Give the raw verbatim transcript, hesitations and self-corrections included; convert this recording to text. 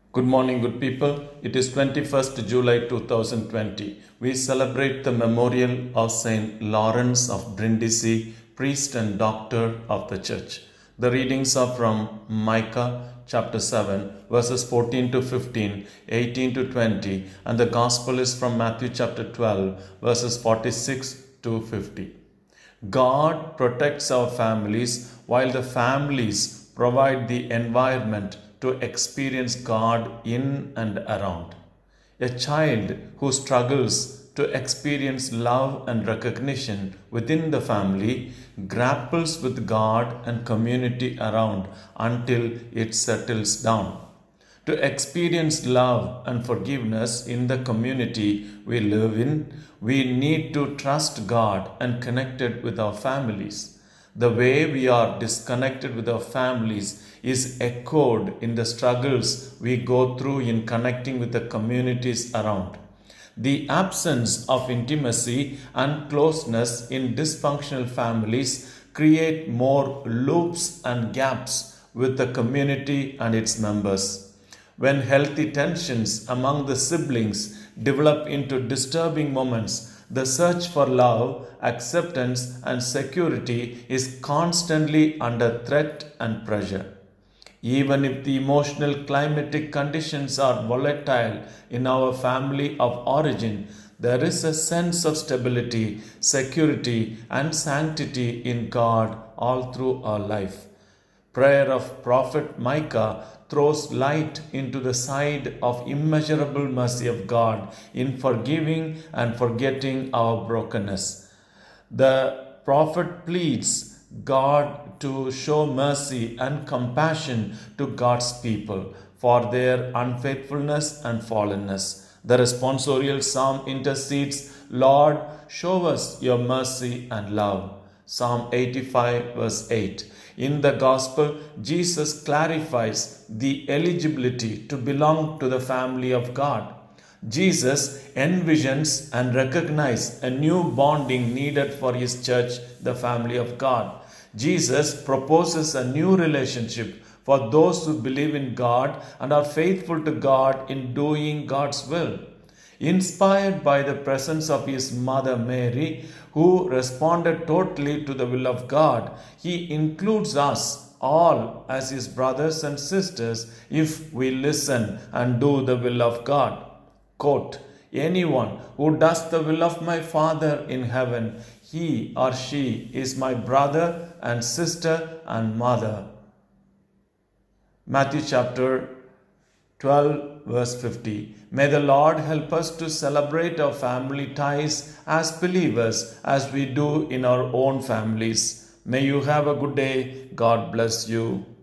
Good morning, good people. It is twenty-first July two thousand twenty. We celebrate the memorial of Saint Lawrence of Brindisi, priest and doctor of the Church. The readings are from Micah chapter seven, verses fourteen to fifteen, eighteen to twenty, and the Gospel is from Matthew chapter twelve, verses forty-six to fifty. God protects our families while the families provide the environment to experience God in and around. A child who struggles to experience love and recognition within the family grapples with God and community around until it settles down. To experience love and forgiveness in the community we live in, we need to trust God and connected with our families. The way we are disconnected with our families is echoed in the struggles we go through in connecting with the communities around. The absence of intimacy and closeness in dysfunctional families create more loops and gaps with the community and its members. When healthy tensions among the siblings develop into disturbing moments, the search for love, acceptance, and security is constantly under threat and pressure. Even if the emotional climatic conditions are volatile in our family of origin, there is a sense of stability, security, and sanctity in God all through our life. Prayer of Prophet Micah throws light into the side of immeasurable mercy of God in forgiving and forgetting our brokenness. The prophet pleads God to show mercy and compassion to God's people for their unfaithfulness and fallenness. The responsorial psalm intercedes, Lord, show us your mercy and love. Psalm eighty-five, verse eight. In the Gospel, Jesus clarifies the eligibility to belong to the family of God. Jesus envisions and recognizes a new bonding needed for his church, the family of God. Jesus proposes a new relationship for those who believe in God and are faithful to God in doing God's will. Inspired by the presence of his mother Mary, who responded totally to the will of God, he includes us all as his brothers and sisters if we listen and do the will of God. Quote, anyone who does the will of my Father in heaven, he or she is my brother and sister and mother. Matthew chapter twelve, verse fifty. May the Lord help us to celebrate our family ties as believers as we do in our own families. May you have a good day. God bless you.